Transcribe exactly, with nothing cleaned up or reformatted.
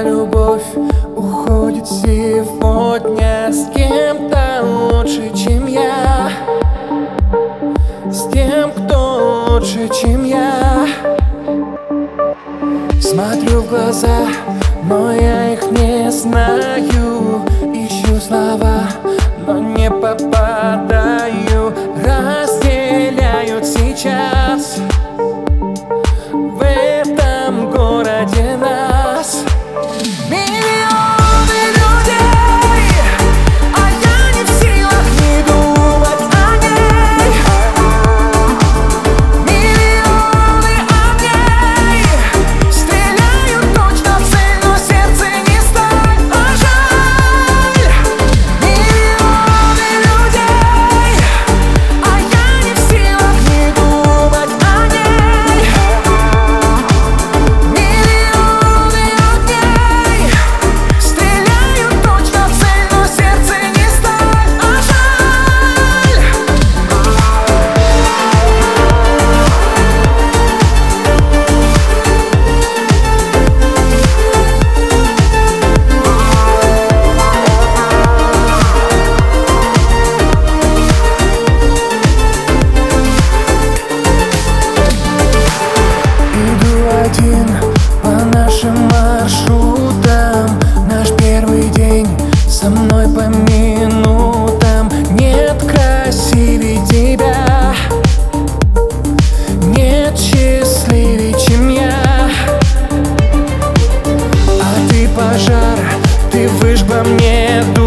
любовь уходит сегодня с кем-то лучше, чем я, с тем, кто лучше, чем я. Смотрю в глаза, но я их не знаю. Ищу слова, но не попадаю. Разделяют сейчас в этом городе нас миллионы людей, а я не в силах не думать о ней. Миллионы огней стреляют точно в цель, но сердце не сталь, а жаль. Миллионы людей, а я не в силах не думать о ней. Миллионы огней стреляют точно в цель, но сердце не сталь, а жаль. Иду один по нашим маршрутам. Наш первый день со мной по минутам. Нет красивее тебя, нет счастливее, чем я. А ты пожар, ты выжгла мне душу.